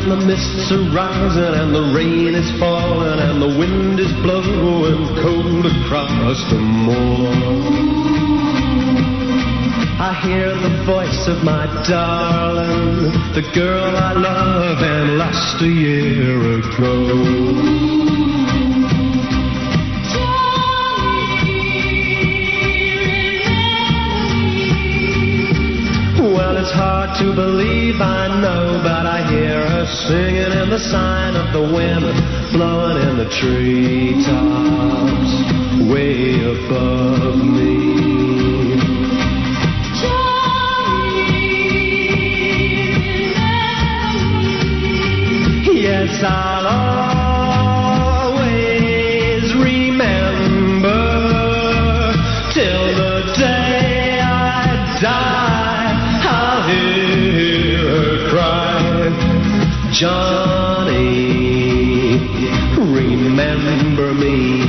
the mists are rising and the rain is falling and the wind is blowing cold across the moor. I hear the voice of my darling, the girl I love and lost a year ago. It's hard to believe, I know, but I hear her singing in the sign of the wind blowing in the treetops way above me. Johnny, yes, I'll always remember till the day I die. Johnny, remember me.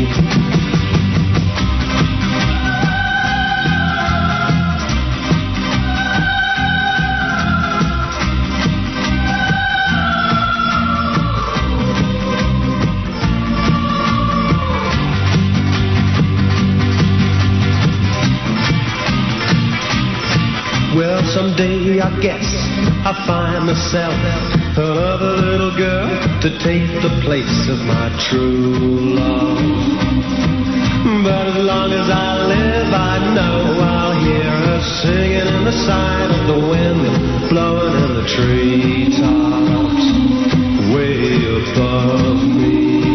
Well, someday I guess I'll find myself another little girl to take the place of my true love. But as long as I live, I know I'll hear her singing in the sign of the wind blowing in the treetops way above me.